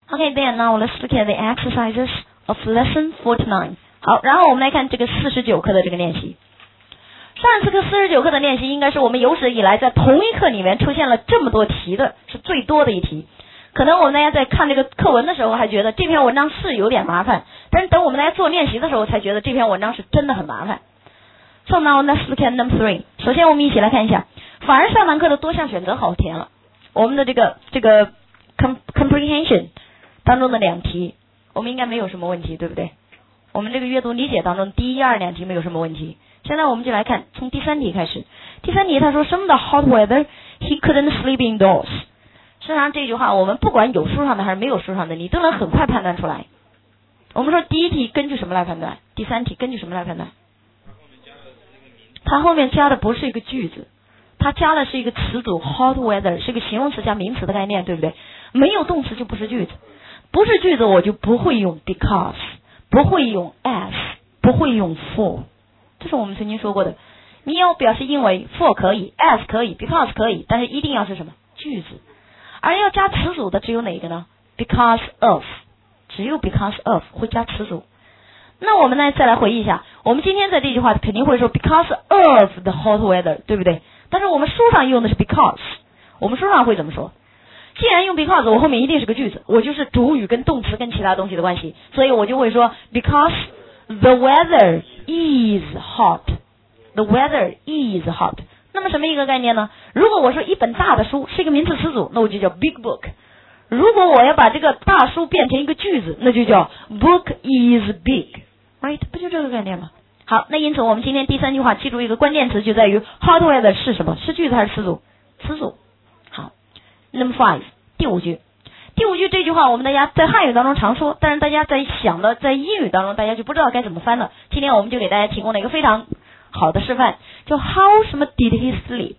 Okay, then now let's look at the exercises of lesson 49. 好，然后我们来看这个49课的这个练习。上一次课49课的练习应该是我们有史以来在同一课里面出现了这么多题的，是最多的一题。可能我们大家在看这个课文的时候还觉得这篇文章是有点麻烦，但是等我们来做练习的时候才觉得这篇文章是真的很麻烦。So now let's look at number 3. 首先我们一起来看一下，反而上堂课的多项选择好填了。我们的这个 comprehension 当中的2题，我们应该没有什么问题，对不对？我们这个阅读理解当中第1、2、2题没有什么问题。现在我们就来看从第3题开始。第3题他说 Some of the hot weather he couldn't sleep indoors。实际上这句话我们不管有书上的还是没有书上的，你都能很快判断出来。我们说第1题根据什么来判断，第3题根据什么来判断？它后面加的不是一个句子，它加的是一个词组 hot weather， 是一个形容词加名词的概念，对不对？没有动词就不是句子，不是句子我就不会用 because， 不会用 as， 不会用 for， 这是我们曾经说过的。你要表示因为 for 可以 as 可以 because 可以，但是一定要是什么句子。而要加词组的只有哪个呢？ because of， 只有 because of 会加词组。那我们呢再来回忆一下，我们今天在这句话肯定会说 because of the hot weather， 对不对？但是我们书上用的是 because， 我们书上会怎么说？既然用 because， 我后面一定是个句子，我就是主语跟动词跟其他东西的关系，所以我就会说 because the weather is hot， the weather is hot。 那么什么一个概念呢？如果我说一本大的书是一个名词词组，那我就叫 big book。如果我要把这个大书变成一个句子，那就叫 book is big，right？ 不就这个概念吗？好，那因此我们今天第3句话记住一个关键词，就在于 hot weather 是什么？是句子还是词组？词组。好 ，Number 5， 第5句。第5句这句话我们大家在汉语当中常说，但是大家在英语当中大家就不知道该怎么翻了。今天我们就给大家提供了一个非常好的示范，叫 how 什么 did he sleep？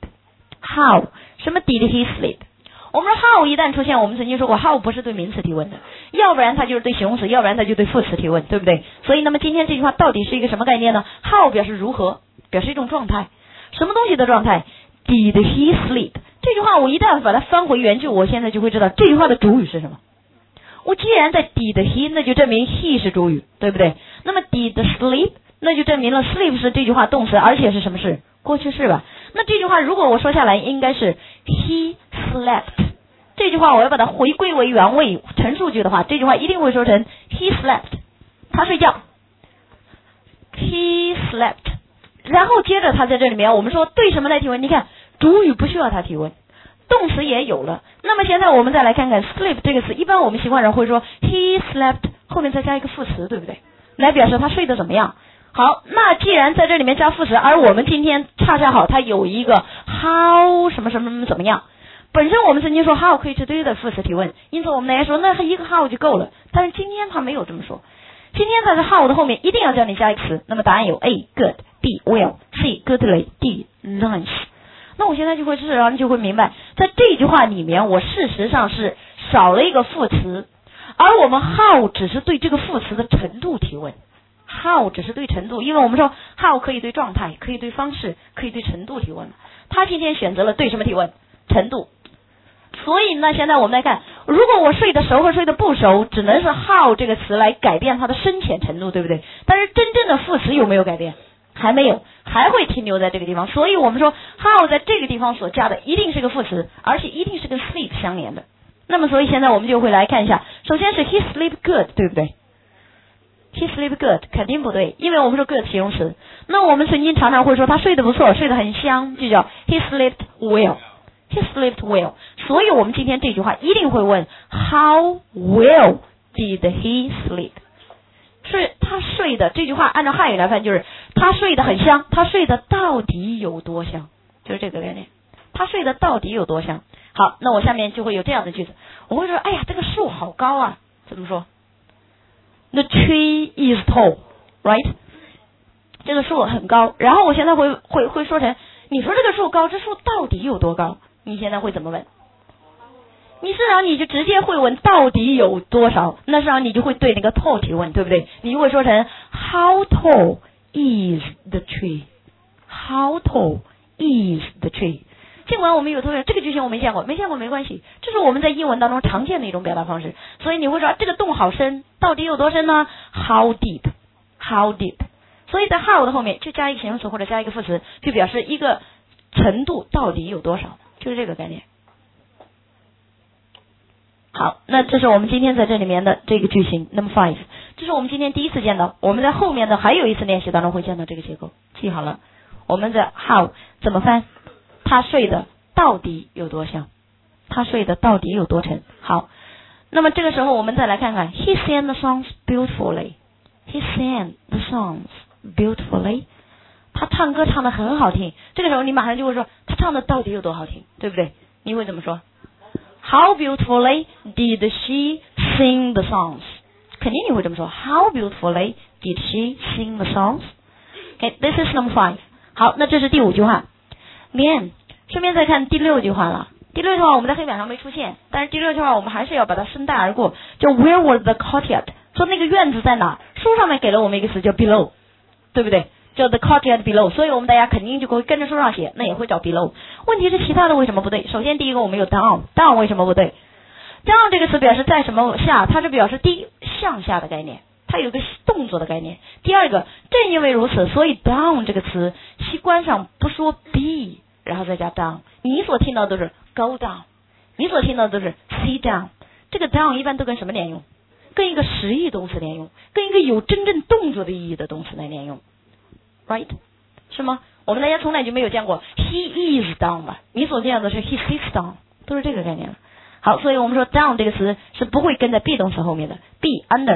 how 什么 did he sleep？我们说 how 一旦出现，我们曾经说过 how 不是对名词提问的，要不然它就是对形容词，要不然它就对副词提问，对不对？所以那么今天这句话到底是一个什么概念呢？ how 表示如何，表示一种状态，什么东西的状态？ did he sleep？ 这句话我一旦把它翻回原句，我现在就会知道这句话的主语是什么。我既然在 did he， 那就证明 he 是主语，对不对？那么 did sleep， 那就证明了 sleep 是这句话动词，而且是什么事？过去式吧。那这句话如果我说下来应该是 he slept， 这句话我要把它回归为原位陈述句的话，这句话一定会说成 he slept， 他睡觉 he slept。 然后接着他在这里面我们说对什么来提问？你看主语不需要他提问，动词也有了。那么现在我们再来看看 sleep 这个词，一般我们习惯上会说 he slept 后面再加一个副词，对不对？来表示他睡得怎么样。好，那既然在这里面加副词，而我们今天恰恰好它有一个 how 什么什么怎么样，本身我们曾经说 how 可以是对的副词提问，因此我们来说那一个 how 就够了，但是今天他没有这么说，今天在这 how 的后面一定要叫你加一个词。那么答案有 A good， B well， C goodly， D nice。 那我现在就会自然就会明白，在这句话里面我事实上是少了一个副词，而我们 how 只是对这个副词的程度提问。how 只是对程度，因为我们说 how 可以对状态，可以对方式，可以对程度提问。他今天选择了对什么提问？程度。所以呢，现在我们来看，如果我睡得熟和睡得不熟，只能是 how 这个词来改变它的深浅程度，对不对？但是真正的副词有没有改变？还没有，还会停留在这个地方。所以我们说 how 在这个地方所加的一定是个副词，而且一定是跟 sleep 相连的。那么所以现在我们就会来看一下，首先是 he sleep good， 对不对？He sleep good 肯定不对，因为我们说 good 形容词。那我们曾经常常会说他睡得不错，睡得很香，就叫 he slept well。He slept well。 所以我们今天这句话一定会问 how well did he sleep？ 是他睡的，这句话按照汉语来翻就是他睡得很香，他睡得到底有多香，就是这个概念，他睡得到底有多香。好，那我下面就会有这样的句子，我会说哎呀这个树好高啊，怎么说？The tree is tall, right？ 这个树很高，然后我现在会说成，你说这个树高，这树到底有多高？你现在会怎么问？你至少你就直接会问到底有多少，那至少你就会对那个 tall 提问，对不对？你就会说成 How tall is the tree？ How tall is the tree？ 尽管我们有同学这个句型我没见过没关系，这是我们在英文当中常见的一种表达方式。所以你会说这个洞好深，到底有多深呢？ How deep? How deep? 所以在 how 的后面就加一个形容词或者加一个副词，就表示一个程度到底有多少，就是这个概念。好，那这是我们今天在这里面的这个句型 Number 5， 这是我们今天第一次见到，我们在后面的还有一次练习当中会见到这个结构，记好了。我们的 how 怎么翻？他睡的到底有多香？他睡的到底有多沉？好，那么这个时候我们再来看看 He sang the songs beautifully. He sang the songs beautifully. 他唱歌唱得很好听。这个时候你马上就会说他唱的到底有多好听，对不对？你会怎么说？ How beautifully did she sing the songs? 肯定你会这么说 How beautifully did she sing the songs? Okay, this is number 5. 好，那这是第5句话。Then 顺便再看第6句话了。第6句话我们在黑板上没出现，但是第6句话我们还是要把它顺带而过，叫 Where was the courtyard? 说那个院子在哪？书上面给了我们一个词叫 below， 对不对？叫 the courtyard below， 所以我们大家肯定就会跟着书上写，那也会找 below。问题是其他的为什么不对？首先第一个我们有 down 为什么不对？ down 这个词表示在什么下，它是表示低向下的概念，它有个动作的概念。第二个正因为如此，所以 down 这个词习惯上不说 be 然后再加 down， 你所听到的都是 go down， 你所听到的都是 sit down。 这个 down 一般都跟什么连用？跟一个实义动词连用，跟一个有真正动作的意义的动词来连用， right 是吗？我们大家从来就没有见过 he is down 吧？你所见到的是 he sits down， 都是这个概念了。好，所以我们说 down 这个词是不会跟在 be 动词后面的。 be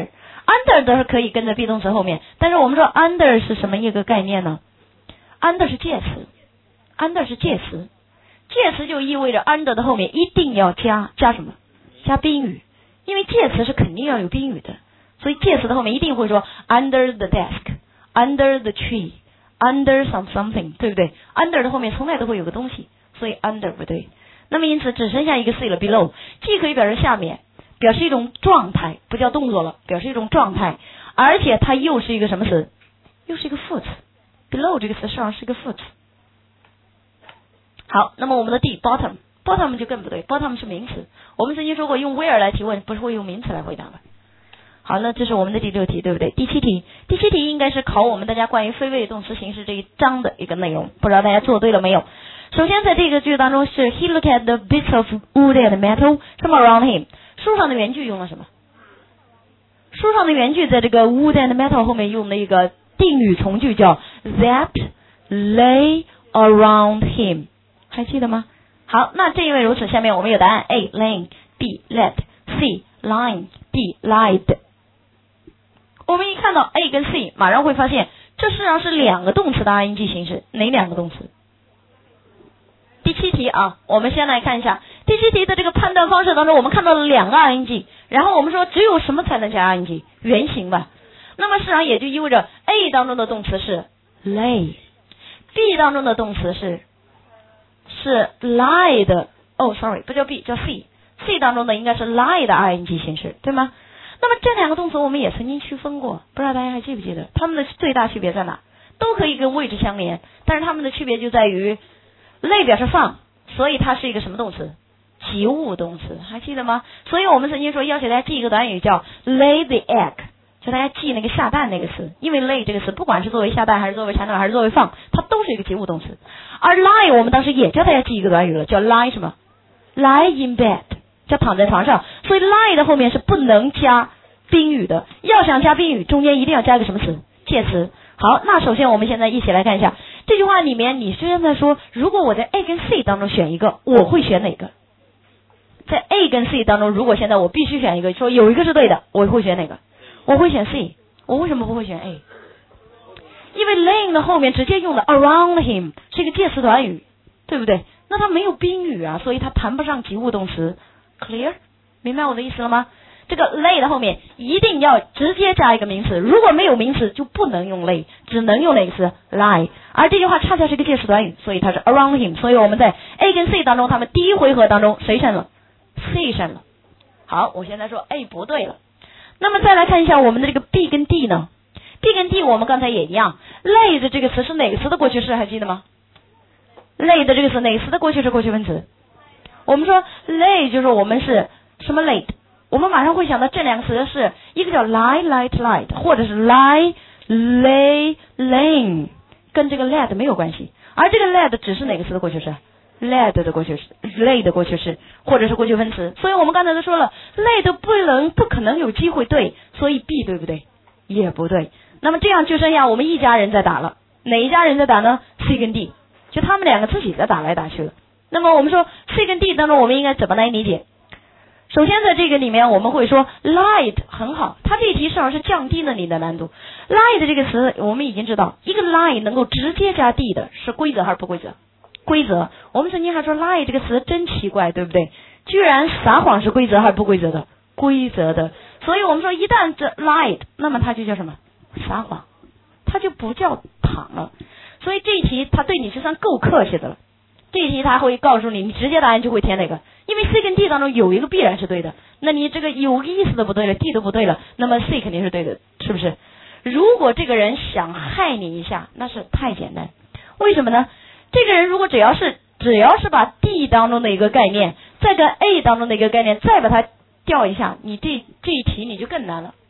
under 都是可以跟在 be 动词后面，但是我们说 under 是什么一个概念呢？ under 是介词， under 是介词，介词就意味着 under 的后面一定要加什么？加宾语，因为介词是肯定要有宾语的，所以介词的后面一定会说 under the desk, under the tree, under something， 对不对？ under 的后面从来都会有个东西，所以 under 不对。那么因此只剩下一个 C 了 below， 既可以表示下面，表示一种状态，不叫动作了，表示一种状态，而且它又是一个什么词？又是一个副词。 below 这个词实际上是一个副词。好，那么我们的 D bottom 就更不对， bottom 是名词。我们曾经说过用 where 来提问不是会用名词来回答吗？好，那这是我们的第6题，对不对？第7题应该是考我们大家关于非谓语动词形式这一章的一个内容，不知道大家做对了没有？首先在这个句当中是 He looked at the bits of wood and metal come around him。 书上的原句用了什么？书上的原句在这个 wood and metal 后面用的一个定语从句叫 that lay around him， 还记得吗？好，那正因为如此，下面我们有答案 A laying, B let, C lying, D lied。 我们一看到 A 跟 C 马上会发现这实际上是2个动词的 ing 形式，哪2个动词？第7题啊，我们先来看一下第7题的这个判断方式当中，我们看到了2个 ing， 然后我们说只有什么才能加 ing？ 原形吧。那么实际上也就意味着 A 当中的动词是 lay， B 当中的动词是 lie 的，不叫 B 叫 C 当中的应该是 lie 的 ing 形式，对吗？那么这2个动词我们也曾经区分过，不知道大家还记不记得？它们的最大区别在哪？都可以跟位置相连，但是它们的区别就在于 lay 表示放，所以它是一个什么动词？及物动词，还记得吗？所以我们曾经说要求大家记一个短语叫 lay the egg， 就大家记那个下蛋那个词，因为 lay 这个词不管是作为下蛋还是作为产卵还是作为放，它都是一个及物动词。而 lie 我们当时也教大家记一个短语了，叫 lie 什么？ lie in bed， 叫躺在床上。所以 lie 的后面是不能加宾语的，要想加宾语中间一定要加一个什么词？介词。好，那首先我们现在一起来看一下这句话里面，你现在说如果我在 A 跟 C 当中选一个，我会选哪个？在 A 跟 C 当中，如果现在我必须选一个，说有一个是对的，我会选哪个？我会选 C。 我为什么不会选 A？ 因为 laying 的后面直接用了 around him， 是一个介词短语，对不对？那它没有宾语啊，所以它谈不上及物动词。 clear？ 明白我的意思了吗？这个 lay 的后面一定要直接加一个名词，如果没有名词就不能用 lay， 只能用哪个词？ lie。 而这句话恰恰是一个介词短语，所以它是 around him， 所以我们在 A 跟 C 当中，他们第一回合当中谁胜了？ C 胜了。好，我现在说 A 不对了。那么再来看一下我们的这个 B 跟 D 呢？ B 跟 D 我们刚才也一样， lay 的这个词是哪个词的过去式还记得吗？ lay 的这个词哪个词的过去式过去分词？我们说 lay 就是我们是什么 laid， 我们马上会想到这两个词是一个叫 lie light light， 或者是 lie lay laying， 跟这个 led 没有关系，而这个 led 只是哪个词的过去式？led 的过去式 lay 的过去式或者是过去分词。所以我们刚才都说了 lay 不可能有机会对，所以 be 对不对？也不对。那么这样就剩下我们一家人在打了，哪一家人在打呢？ C 跟 D， 就他们两个自己在打来打去了。那么我们说 C 跟 D 当中我们应该怎么来理解？首先在这个里面我们会说 light 很好，它这一题实际上是降低了你的难度。light 这个词我们已经知道，一个 lie 能够直接加 D 的是规则还是不规则？规则。我们曾经还说 lie 这个词真奇怪，对不对？居然撒谎是规则还是不规则的？规则的。所以我们说一旦这 lied， 那么它就叫什么？撒谎，它就不叫躺了。所以这一题它对你是算够客气的了。这一题它会告诉你，你直接答案就会填哪个，因为 C 跟 D 当中有一个必然是对的，那你这个有个意思的不对了 ，D 都不对了，那么 C 肯定是对的，是不是？如果这个人想害你一下，那是太简单。为什么呢？这个人如果只要是把 D 当中的一个概念，再跟 A 当中的一个概念，再把它调一下，你这一题你就更难了。